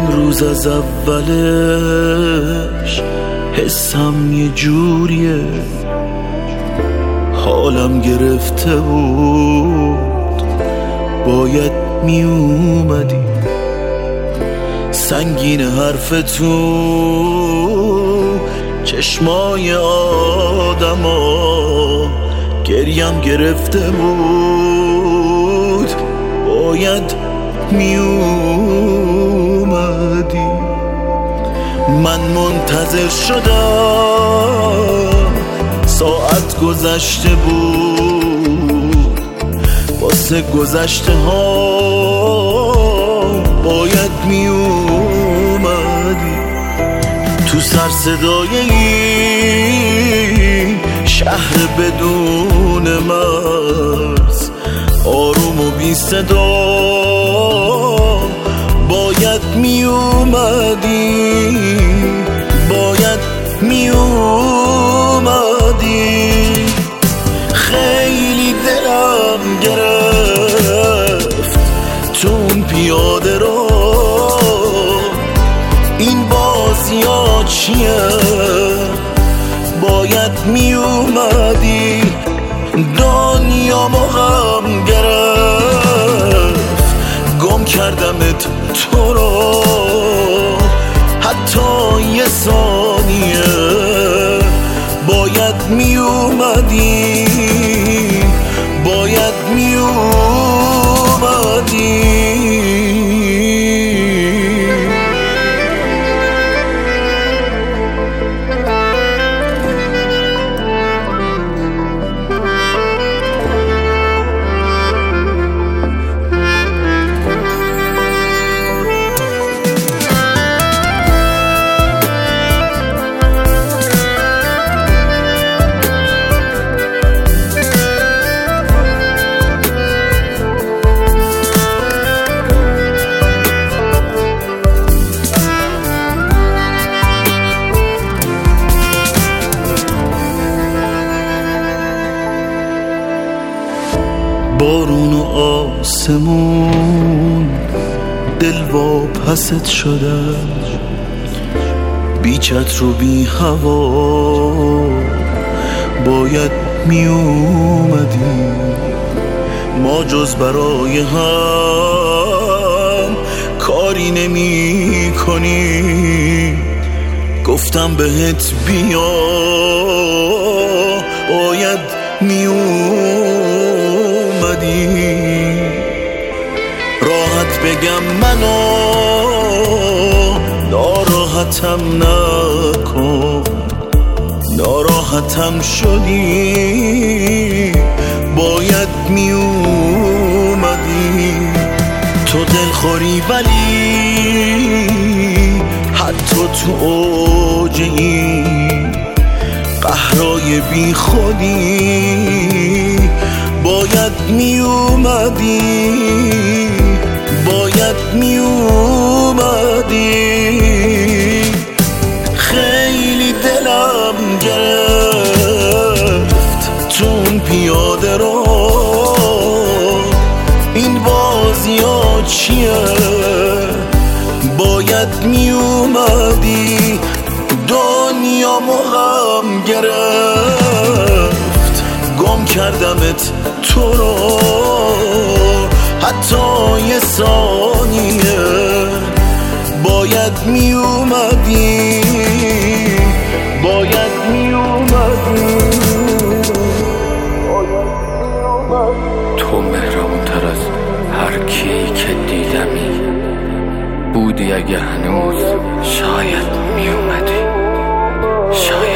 امروز از اولش حسم یه جوریه، حالم گرفته بود باید می اومدی. سنگین حرف تو چشمای آدما، گریم گرفته بود باید می اومدی. من منتظر شدم، ساعت گذشته بود، واسه گذشته ها باید می اومدی. تو سر صدای این شهر بدون مرز، آروم و بی صدا باید می اومدی، باید می اومدی. خیلی دلم گرفت تو اون پیاده رو، این بازی ها چیه باید می اومدی. دنیا غم گرفت، گم کردمت تو رو، حتی یه ثانیه باید می اومدی، باید می اومدی. بارون و آسمون دل واپست شدن، بی چتر و بی هوا باید می اومدی. ما جز برای هم کاری نمی کنی. گفتم بهت بیا باید می راحت بگم منو ناراحتم نکن، ناراحتم شدی باید می اومدی. تو دلخوری ولی حتی تو اوج این قهرای بی خودی باید می اومدی، باید می اومدی. خیلی دلم گرفت تو اون پیاده رو، این بازی ها چیه باید می اومدی. دنیا غم گرفت، گم کردمت تو رو، حتی یه ثانیه باید می اومدی، باید می اومدی. تو مهربون‌تر از هر کی که دیدمی بودی، اگه هنوز شاید می اومدی، شاید